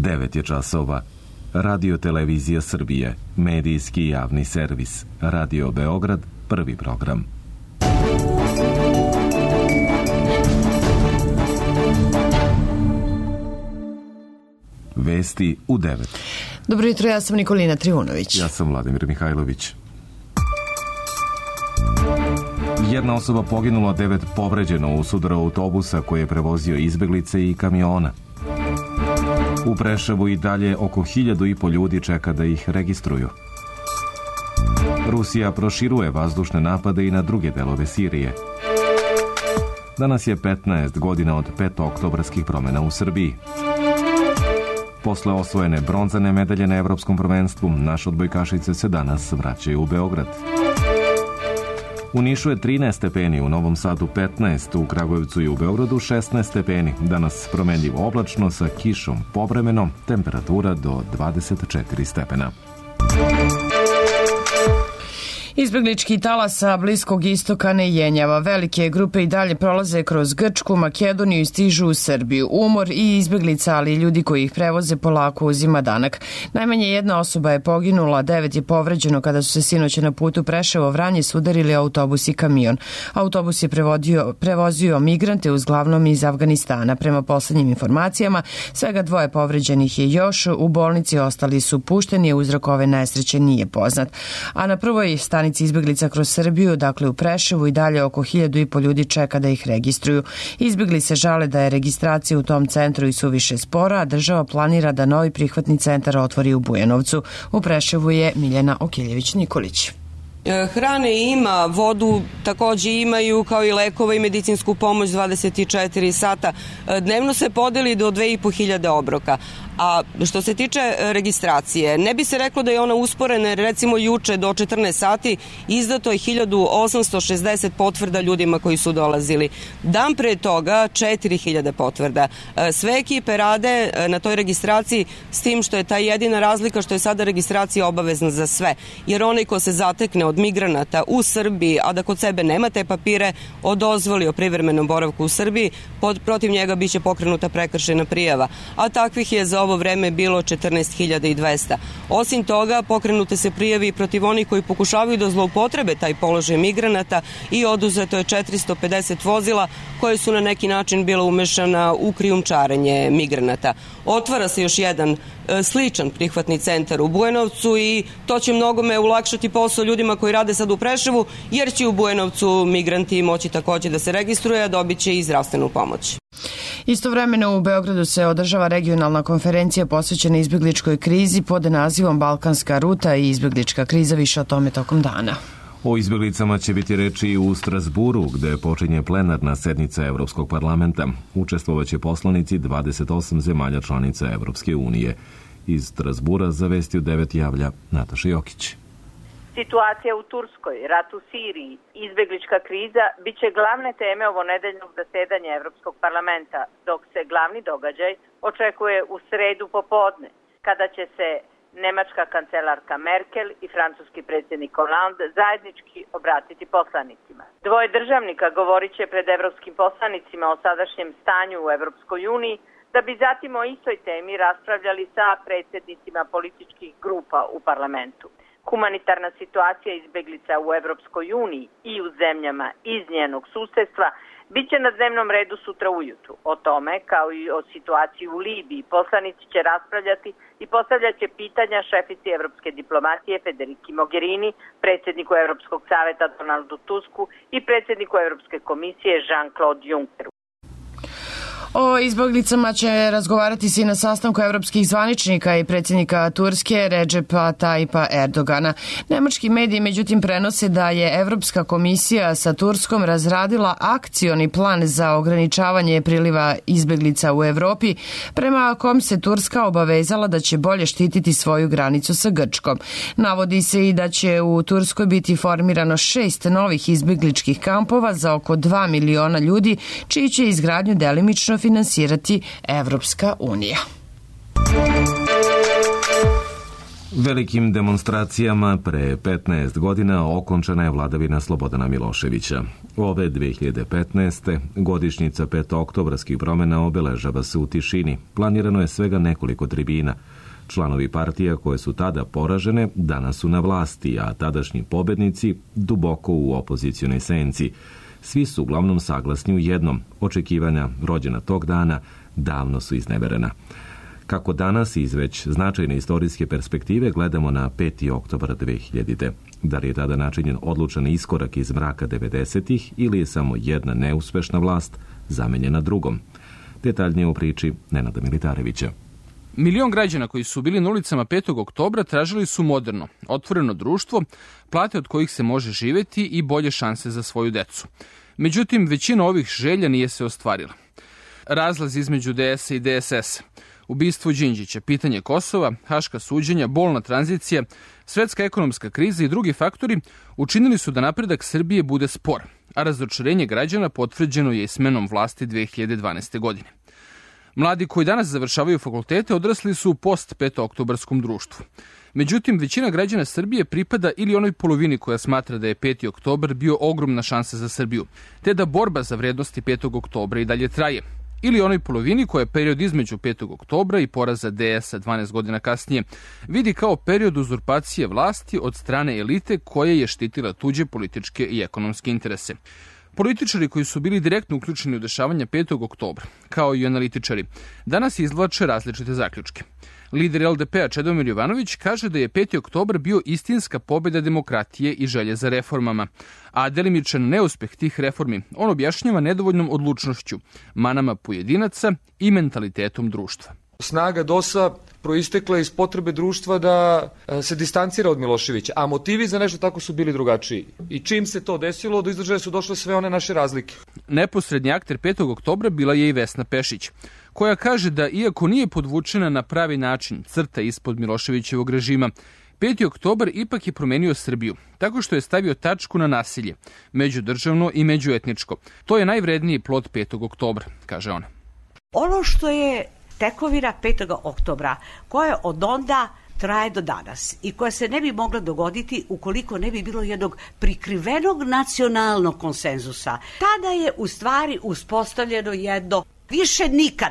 9 je časova. Radio Televizija Srbije, medijski javni servis. Radio Beograd, prvi program. Vesti u 9. Dobro jutro, ja sam Nikolina Trivunović. Ja sam Vladimir Mihajlović. Jedna osoba poginula, 9 povređeno u sudaru autobusa koji je prevozio izbeglice i kamiona. U Preševu i dalje oko 1.500 ljudi čeka da ih registruju. Rusija proširuje vazdušne napade i na druge delove Sirije. Danas je 15 godina od petooktobarskih promena u Srbiji. Posle osvojene bronzane medalje na Evropskom prvenstvu, naše odbojkašice se danas vraćaju u Beograd. U Nišu je 13 stepeni, u Novom Sadu 15, u Kragujevcu i u Beogradu 16 stepeni. Danas promenljivo oblačno sa kišom povremeno, temperatura do 24 stepena. Izbeglički talas sa Bliskog istoka ne jenjava. Velike grupe i dalje prolaze kroz Grčku, Makedoniju i stižu u Srbiju. Umor i izbeglica, ali i ljudi koji ih prevoze polako uzima danak. Najmanje jedna osoba je poginula, 9 je povređeno kada su se sinoć na putu Preševo-Vranje sudarili autobus i kamion. Autobus je prevozio migrante uglavnom iz Afganistana. Prema poslednjim informacijama, svega 2 povređenih je još u bolnici, ostali su pušteni, a uzrok ove nesreće nije poznat. A na prvoj stanici izbeglica kroz Srbiju, dakle u Preševu, i dalje oko 1.500 ljudi čeka da ih registruju. Izbegli se žale da je registracija u tom centru i suviše spora, a država planira da novi prihvatni centar otvori u Bujanovcu. U Preševu je Miljana Okiljević-Nikolić. Hrane ima, vodu takođe imaju, kao i lekova i medicinsku pomoć 24 sata. Dnevno se podeli do 2.500 obroka. A što se tiče registracije, ne bi se reklo da je ona usporena, jer recimo juče do 14 sati izdato je 1860 potvrda ljudima koji su dolazili. Dan pre toga 4000 potvrda. Sve ekipe rade na toj registraciji, s tim što je ta jedina razlika što je sada registracija obavezna za sve. Jer onaj ko se zatekne od migranata u Srbiji, a da kod sebe nema te papire o dozvoli o privremenom boravku u Srbiji, protiv njega biće pokrenuta prekršajna prijava. A takvih je za ovo vreme bilo 14.200. Osim toga, pokrenute se prijavi protiv onih koji pokušavaju da zloupotrebe taj položaj migranata i oduzeto je 450 vozila koje su na neki način bila umešana u krijumčarenje migranata. Otvara se još jedan sličan prihvatni centar u Bujanovcu i to će mnogome ulakšati posao ljudima koji rade sad u Preševu, jer će u Bujanovcu migranti moći takođe da se registruje, a dobit će i zdravstvenu pomoć. Istovremeno u Beogradu se održava regionalna konferencija posvećena izbegličkoj krizi pod nazivom Balkanska ruta i izbeglička kriza, više o tome tokom dana. O izbeglicama će biti reči i u Strasburu, gde počinje plenarna sednica Evropskog parlamenta. Učestvovaće poslanici 28 zemalja članica Evropske unije. Iz Strasbura za Vesti u 9 javlja Nataša Jokić. Situacija u Turskoj, rat u Siriji, izbeglička kriza bit će glavne teme ovonedeljnog zasedanja Evropskog parlamenta, dok se glavni događaj očekuje u sredu popodne, kada će se nemačka kancelarka Merkel i francuski predsjednik Hollande zajednički obratiti poslanicima. Dvoje državnika govorit će pred evropskim poslanicima o sadašnjem stanju u Evropskoj uniji, da bi zatim o istoj temi raspravljali sa predsjednicima političkih grupa u parlamentu. Humanitarna situacija izbeglica u Evropskoj uniji i u zemljama iz njenog susedstva bit će na dnevnom redu sutra ujutru. O tome, kao i o situaciji u Libiji, poslanici će raspravljati i postavljat će pitanja šefici evropske diplomatije Federiki Mogherini, predsjedniku Evropskog saveta Donaldu Tusku i predsjedniku Evropske komisije Jean-Claude Junckeru. O izbeglicama će razgovarati se i na sastanku evropskih zvaničnika i predsjednika Turske Recepa Tayyipa Erdogana. Nemački mediji međutim prenose da je Evropska komisija sa Turskom razradila akcioni plan za ograničavanje priliva izbeglica u Evropi, prema kom se Turska obavezala da će bolje štititi svoju granicu sa Grčkom. Navodi se i da će u Turskoj biti formirano 6 novih izbegličkih kampova za oko 2 miliona ljudi, čiji će izgradnju delimično finansirati Evropska unija. Velikim demonstracijama pre 15 godina okončana je vladavina Slobodana Miloševića. Ove 2015. godišnjica petooktobarskih promjena obeležava se u tišini. Planirano je svega nekoliko tribina. Članovi partija koje su tada poražene danas su na vlasti, a tadašnji pobednici duboko u opozicionoj senci. Svi su uglavnom saglasni u jednom. Očekivanja rođena tog dana davno su izneverena. Kako danas iz već značajne istorijske perspektive gledamo na 5. oktobar 2000. Da li je tada načinjen odlučan iskorak iz mraka 90-ih ili je samo jedna neuspešna vlast zamenjena drugom? Detaljnije u priči Nenada Militarevića. Milion građana koji su bili na ulicama 5. oktobra tražili su moderno, otvoreno društvo, plate od kojih se može živjeti i bolje šanse za svoju decu. Međutim, većina ovih želja nije se ostvarila. Razlaz između DS-a i DSS-a, ubistvo Đinđića, pitanje Kosova, haška suđenja, bolna tranzicija, svetska ekonomska kriza i drugi faktori učinili su da napredak Srbije bude spor, a razočarenje građana potvrđeno je i smenom vlasti 2012. godine. Mladi koji danas završavaju fakultete odrasli su u post-petooktobarskom društvu. Međutim, većina građana Srbije pripada ili onoj polovini koja smatra da je 5. oktobar bio ogromna šansa za Srbiju, te da borba za vrednosti 5. oktobra i dalje traje, ili onoj polovini koja je period između 5. oktobra i poraza DS-a 12 godina kasnije vidi kao period uzurpacije vlasti od strane elite koja je štitila tuđe političke i ekonomske interese. Političari koji su bili direktno uključeni u dešavanja 5. oktobra, kao i analitičari, danas izvlače različite zaključke. Lider LDP-a Čedomir Jovanović kaže da je 5. oktobar bio istinska pobjeda demokratije i želje za reformama, a delimičan neuspeh tih reformi on objašnjava nedovoljnom odlučnošću, manama pojedinaca i mentalitetom društva. Snaga DOS-a proistekla iz potrebe društva da se distancira od Miloševića, a motivi za nešto tako su bili drugačiji. I čim se to desilo, do izražaja su došle sve one naše razlike. Neposrednji akter 5. oktobra bila je i Vesna Pešić, koja kaže da iako nije podvučena na pravi način crta ispod Miloševićevog režima, 5. oktobar ipak je promenio Srbiju, tako što je stavio tačku na nasilje, međudržavno i međuetničko. To je najvredniji plod 5. oktobra, kaže ona. Ono što je tekovina 5. oktobra, koja od onda traje do danas i koja se ne bi mogla dogoditi ukoliko ne bi bilo jednog prikrivenog nacionalnog konsenzusa. Tada je u stvari uspostavljeno jedno više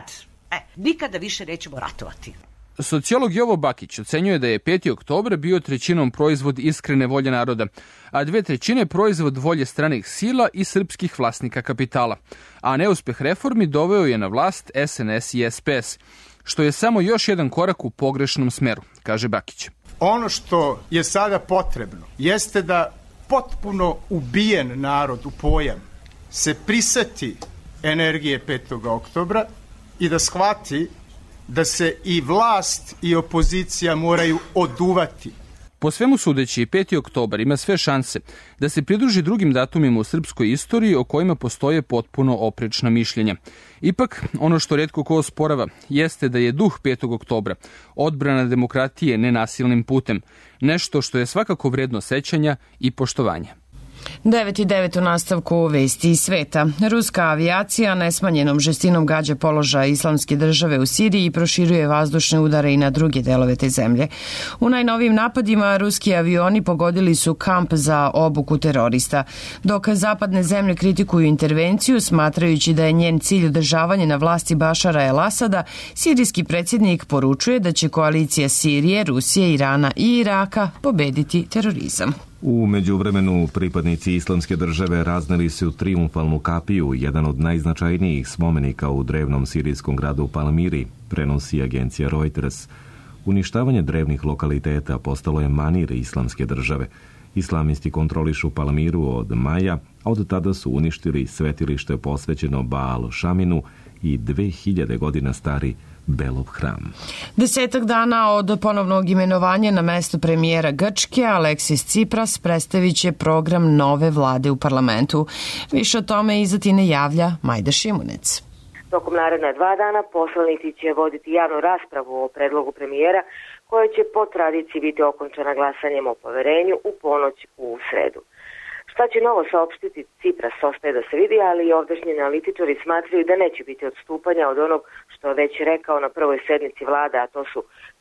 nikada više nećemo ratovati. Sociolog Jovo Bakić ocenjuje da je 5. oktobar bio trećinom proizvod iskrene volje naroda, a 2/3 proizvod volje stranih sila i srpskih vlasnika kapitala. A neuspeh reformi doveo je na vlast SNS i SPS, što je samo još jedan korak u pogrešnom smeru, kaže Bakić. Ono što je sada potrebno jeste da potpuno ubijen narod u pojam se priseti energije 5. oktobra i da shvati da se i vlast i opozicija moraju oduvati. Po svemu sudeći, 5. oktobar ima sve šanse da se pridruži drugim datumima u srpskoj istoriji o kojima postoje potpuno oprečna mišljenja. Ipak, ono što retko ko osporava jeste da je duh 5. oktobra odbrana demokratije nenasilnim putem, nešto što je svakako vredno sećanja i poštovanja. 9:09 u nastavku vesti iz sveta. Ruska avijacija nesmanjenom žestinom gađa položaja Islamske države u Siriji i proširuje vazdušne udare i na druge delove te zemlje. U najnovijim napadima ruski avioni pogodili su kamp za obuku terorista. Dok zapadne zemlje kritikuju intervenciju, smatrajući da je njen cilj održavanje na vlasti Bašara el-Asada, sirijski predsjednik poručuje da će koalicija Sirije, Rusije, Irana i Iraka pobediti terorizam. U međuvremenu pripadnici Islamske države razneli su trijumfalnu kapiju, jedan od najznačajnijih spomenika u drevnom sirijskom gradu Palmiri, prenosi agencija Reuters. Uništavanje drevnih lokaliteta postalo je manir Islamske države. Islamisti kontrolišu Palmiru od maja, a od tada su uništili svetilište posvećeno Baal Šaminu i 2000 godina stari Belov hram. 10 dana od ponovnog imenovanja na mesto premijera Grčke, Aleksis Tsipras predstavit će program nove vlade u parlamentu. Više o tome iz Atine javlja Majda Šimunec. Tokom naredna 2 dana poslanici će voditi javnu raspravu o predlogu premijera, koja će po tradiciji biti okončana glasanjem o poverenju u ponoć u sredu. Šta će novo saopštiti Tsipras ostaje da se vidi, ali i ovdašnji analitičari smatraju da neće biti odstupanja od onog što je već rekao na prvoj sednici vlade, a to su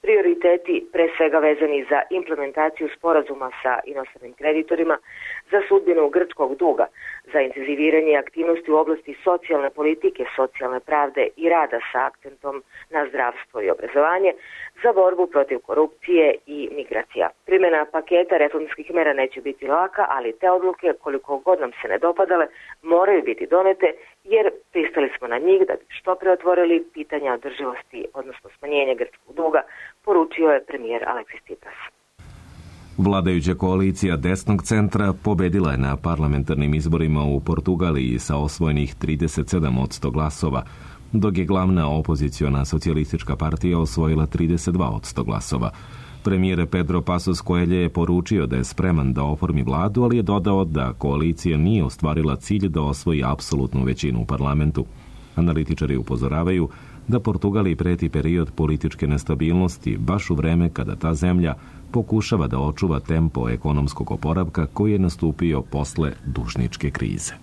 Prioriteti pre svega vezani za implementaciju sporazuma sa inostranim kreditorima, za sudbinu grčkog duga, za intenziviranje aktivnosti u oblasti socijalne politike, socijalne pravde i rada sa akcentom na zdravstvo i obrazovanje, za borbu protiv korupcije i migracija. Primjena paketa reformskih mera neće biti laka, ali te odluke, koliko god nam se ne dopadale, moraju biti donete jer pristali smo na njih da bi što pre otvorili pitanja održivosti, odnosno smanjenja grčkog duga, poručio je premijer Aleksis Tsipras. Vladajuća koalicija desnog centra pobedila je na parlamentarnim izborima u Portugaliji sa osvojenih 37% glasova, dok je glavna opoziciona socijalistička partija osvojila 32% glasova. Premijer Pedro Passos Coelho je poručio da je spreman da oformi vladu, ali je dodao da koalicija nije ostvarila cilj da osvoji apsolutnu većinu u parlamentu. Analitičari upozoravaju da Portugaliji preti period političke nestabilnosti baš u vreme kada ta zemlja pokušava da očuva tempo ekonomskog oporavka koji je nastupio posle dužničke krize.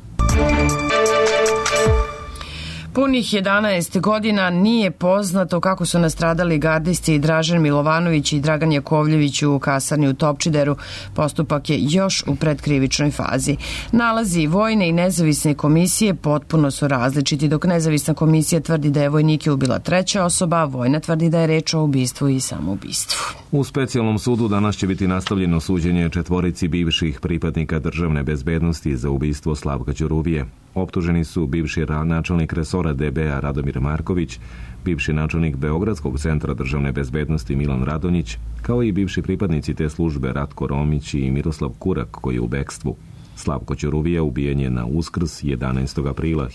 Punih 11 godina nije poznato kako su nastradali gardisti Dražen Milovanović i Dragan Jakovljević u kasarni u Topčideru. Postupak je još u predkrivičnoj fazi. Nalazi vojne i nezavisne komisije potpuno su različiti, dok nezavisna komisija tvrdi da je vojnike ubila treća osoba, a vojna tvrdi da je reč o ubistvu i samoubistvu. U specijalnom sudu danas će biti nastavljeno suđenje četvorici bivših pripadnika državne bezbednosti za ubistvo Slavka Ćuruvije. Optuženi su bivši načelnik resora DB-a Radomir Marković, bivši načelnik Beogradskog centra državne bezbednosti Milan Radonjić, kao i bivši pripadnici te službe Ratko Romić i Miroslav Kurak koji je u bekstvu. Slavko Ćuruvija ubijen je na Uskrs 11. aprila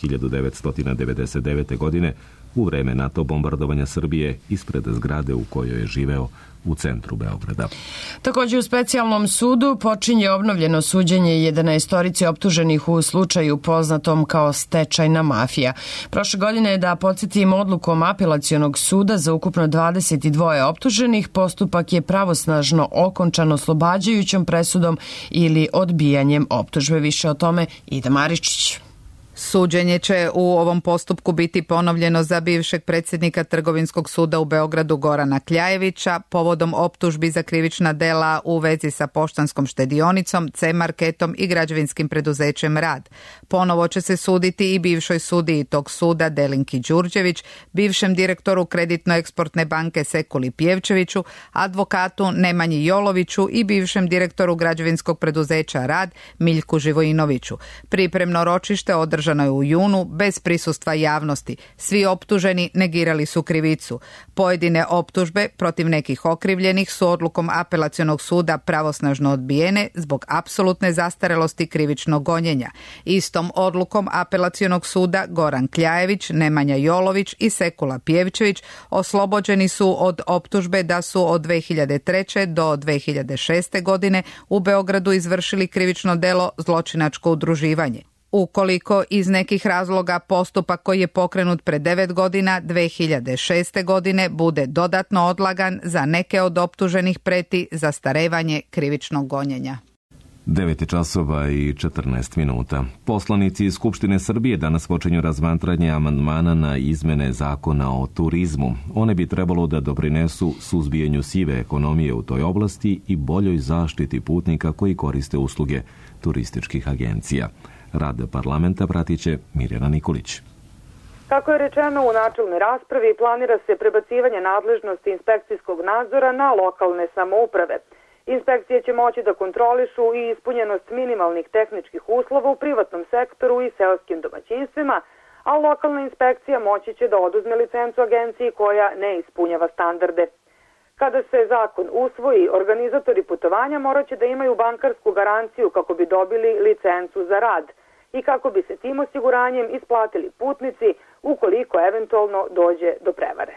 1999. godine u vreme NATO bombardovanja Srbije ispred zgrade u kojoj je živeo u centru Beograda. Također u specijalnom sudu počinje obnovljeno suđenje 11 optuženih u slučaju poznatom kao stečajna mafija. Prošle godine je, da podsjetim, odlukom apelacionog suda za ukupno 22 optuženih postupak je pravosnažno okončan oslobađajućom presudom ili odbijanjem optužbe. Više o tome Ida Maričić. Suđenje će u ovom postupku biti ponovljeno za bivšeg predsjednika Trgovinskog suda u Beogradu Gorana Kljajevića povodom optužbi za krivična dela u vezi sa Poštanskom štedionicom, C-marketom i građevinskim preduzećem Rad. Ponovo će se suditi i bivšoj sudiji tog suda Delinki Đurđević, bivšem direktoru Kreditno-eksportne banke Sekuli Pjevčeviću, advokatu Nemanji Joloviću i bivšem direktoru građevinskog preduzeća Rad Miljku Živojinoviću. Pripremno ročište održano je u junu bez prisustva javnosti. Svi optuženi negirali su krivicu. Pojedine optužbe protiv nekih okrivljenih su odlukom apelacionog suda pravosnažno odbijene zbog apsolutne zastarelosti krivičnog gonjenja. Istom odlukom apelacionog suda Goran Kljajević, Nemanja Jolović i Sekula Pjevčević oslobođeni su od optužbe da su od 2003. do 2006. godine u Beogradu izvršili krivično delo zločinačko udruživanje. Ukoliko iz nekih razloga postupak koji je pokrenut pre 9 godina 2006. godine bude dodatno odlagan, za neke od optuženih preti zastarevanje krivičnog gonjenja. 9 časova i 14 minuta. Poslanici iz Skupštine Srbije danas počinju razmatranje amandmana na izmene zakona o turizmu. One bi trebalo da doprinesu suzbijanju sive ekonomije u toj oblasti i boljoj zaštiti putnika koji koriste usluge turističkih agencija. Rad parlamenta pratit će Mirjana Nikolić. Kako je rečeno u načelnoj raspravi, planira se prebacivanje nadležnosti inspekcijskog nadzora na lokalne samouprave. Inspekcije će moći da kontrolišu i ispunjenost minimalnih tehničkih uslova u privatnom sektoru i seoskim domaćinstvima, a lokalna inspekcija moći će da oduzme licencu agenciji koja ne ispunjava standarde. Kada se zakon usvoji, organizatori putovanja morat će da imaju bankarsku garanciju kako bi dobili licencu za rad i kako bi se tim osiguranjem isplatili putnici ukoliko eventualno dođe do prevare.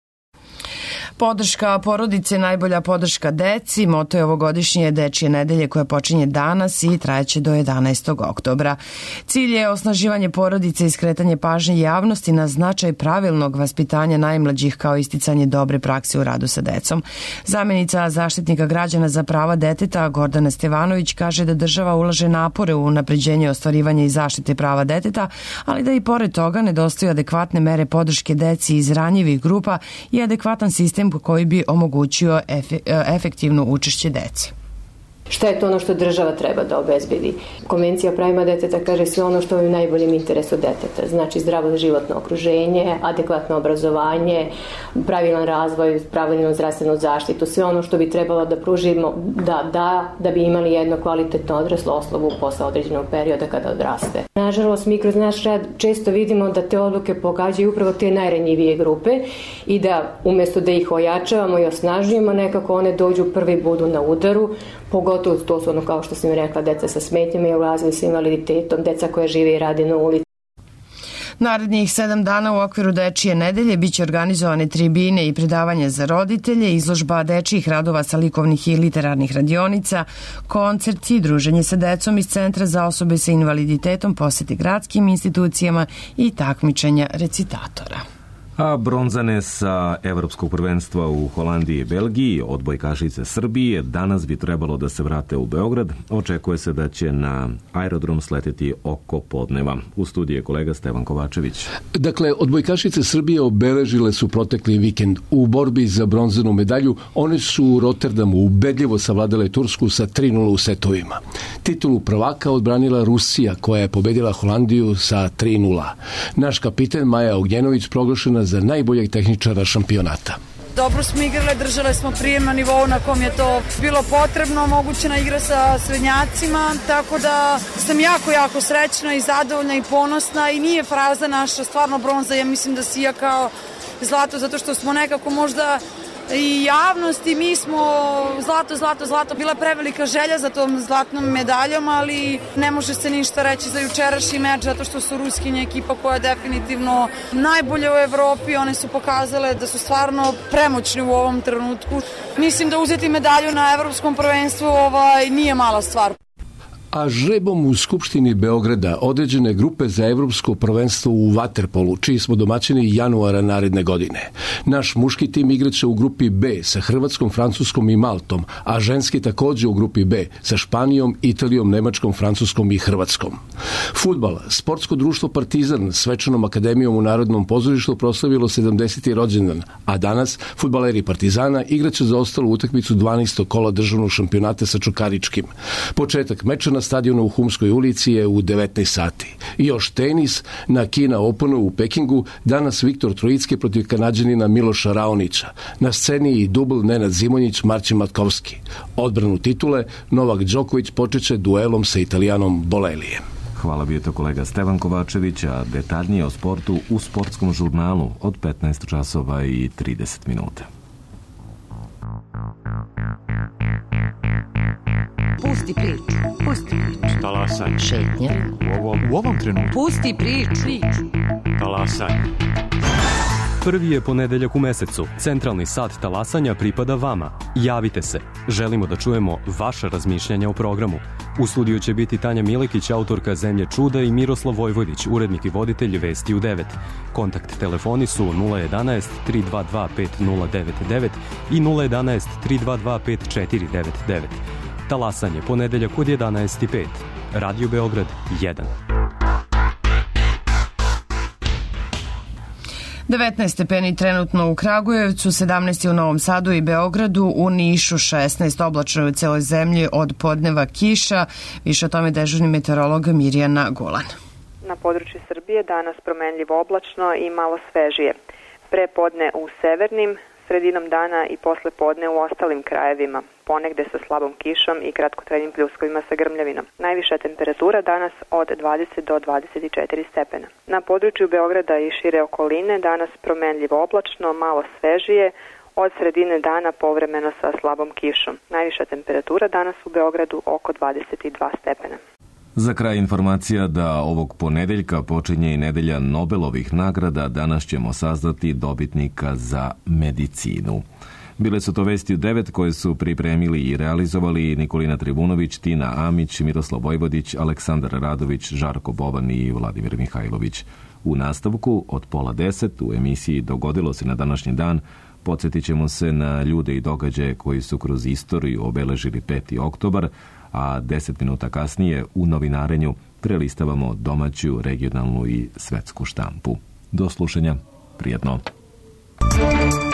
Podrška porodice, najbolja podrška deci. Moto je ovogodišnje Dečije nedelje koja počinje danas i trajeće do 11. oktobra. Cilj je osnaživanje porodice i skretanje pažnje javnosti na značaj pravilnog vaspitanja najmlađih kao isticanje dobre prakse u radu sa decom. Zamjenica Zaštitnika građana za prava deteta Gordana Stevanović kaže da država ulaže napore u unapređenje ostvarivanja i zaštite prava deteta, ali da i pored toga nedostaju adekvatne mere podrške deci iz ranjivih grupa i adekvatan sistem sistem koji bi omogućio efektivno učešće dece. Šta je to ono što država treba da obezbedi? Konvencija o pravima deteta kaže sve ono što je u najboljem interesu deteta. Znači zdravo životno okruženje, adekvatno obrazovanje, pravilan razvoj, pravilnu zdravstvenu zaštitu, sve ono što bi trebalo da pružimo da bi imali jedno kvalitetno odraslo oslovu posle određenog perioda kada odraste. Nažalost, mi kroz naš rad često vidimo da te odluke pogađaju upravo te najranjivije grupe i da umjesto da ih ojačavamo i osnažujemo, nekako one dođu prvi budu na udaru, pogotovo to su ono kao što sam rekla, deca sa smetnjama i u razvoju sa invaliditetom, deca koja žive i rade na ulici. Narednih 7 dana u okviru Dečije nedelje biće organizovane tribine i predavanja za roditelje, izložba dečijih radova sa likovnih i literarnih radionica, koncerti, druženje sa decom iz Centra za osobe sa invaliditetom, posete gradskim institucijama i takmičenja recitatora. A bronzane sa Evropskog prvenstva u Holandiji i Belgiji, odbojkašice Srbije, danas bi trebalo da se vrate u Beograd. Očekuje se da će na aerodrom sleteti oko podneva. U studiju je kolega Stevan Kovačević. Dakle, odbojkašice Srbije obeležile su protekli vikend. U borbi za bronzanu medalju one su u Rotterdamu ubedljivo savladale Tursku sa 3:0 u setovima. Titulu prvaka odbranila Rusija, koja je pobedila Holandiju sa 3:0. Naš kapiten Maja Ognjenović proglašena za najboljeg tehničara šampionata. Dobro smo igrali, držali smo prijem na nivou na kom je to bilo potrebno, omogućena igra sa srednjacima, tako da sam jako srećna i zadovoljna i ponosna i nije fraza naša stvarno bronza, ja mislim da sija kao zlato, zato što smo nekako možda i javnost i mi smo zlato. Bila prevelika želja za tom zlatnom medaljom, ali ne može se ništa reći za jučerašnji meč, zato što su Ruskinje ekipa koja je definitivno najbolja u Evropi. One su pokazale da su stvarno premoćni u ovom trenutku. Mislim da uzeti medalju na Evropskom prvenstvu nije mala stvar. A žrebom u Skupštini Beograda određene grupe za Evropsko prvenstvo u vaterpolu, čiji smo domaćini januara naredne godine. Naš muški tim igraće u grupi B sa Hrvatskom, Francuskom i Maltom, a ženski također u grupi B sa Španijom, Italijom, Nemačkom, Francuskom i Hrvatskom. Fudbal, sportsko društvo Partizan svečanom akademijom u Narodnom pozorištu proslavilo 70. rođendan, a danas fudbaleri Partizana igraće za ostalu utakmicu 12. kola državnog šampionata sa Čukaričkim. Početak meča na stadionu u Humskoj ulici je u 19 sati. I još tenis na Kina Openu u Pekingu, danas Viktor Trojicki protiv Kanađanina Miloša Raonića. Na sceni i dubl Nenad Zimonjić, Marcin Matkovski. Odbranu titule Novak Đoković počeće duelom sa Italijanom Bolelijem. Hvala, bio to kolega Stevan Kovačević, a detaljnije o sportu u sportskom žurnalu od 15 časova i 30 minuta. Pusti priču. Talasaj. Šetnja. U ovom trenutku. Pusti priču. Talasaj. Prvi je ponedeljak u mesecu. Centralni sat talasanja pripada vama. Javite se. Želimo da čujemo vaša razmišljanja o programu. U studiju će biti Tanja Milekić, autorka Zemlje čuda, i Miroslav Vojvodić, urednik i voditelj Vesti u 9. Kontakt telefoni su 011 322 5099 i 011 322 5499. Talasanje, ponedeljak od 11:05. Radio Beograd 1. 19 stepeni trenutno u Kragujevcu, 17 u Novom Sadu i Beogradu, u Nišu 16, oblačno u celoj zemlji, od podneva kiša. Više o tome dežurni meteorolog Mirjana Golan. Na području Srbije danas promenljivo oblačno i malo svežije. Pre podne u severnim, sredinom dana i posle podne u ostalim krajevima, ponegde sa slabom kišom i kratkotrajnim pljuskovima sa grmljavinom. Najviša temperatura danas od 20 do 24 stepena. Na području Beograda i šire okoline danas promenljivo oblačno, malo svežije, od sredine dana povremeno sa slabom kišom. Najviša temperatura danas u Beogradu oko 22 stepena. Za kraj informacija da ovog ponedeljka počinje i nedelja Nobelovih nagrada. Danas ćemo saznati dobitnika za medicinu. Bile su to Vesti u 9 koje su pripremili i realizovali Nikolina Tribunović, Tina Amić, Miroslav Vojvodić, Aleksandar Radović, Žarko Boban i Vladimir Mihajlović. U nastavku od 9:30 u emisiji Dogodilo se na današnji dan podsjetit ćemo se na ljude i događaje koji su kroz istoriju obeležili 5. oktobar, a 10 minuta kasnije u novinarenju prelistavamo domaću, regionalnu i svetsku štampu. Do slušanja, prijetno.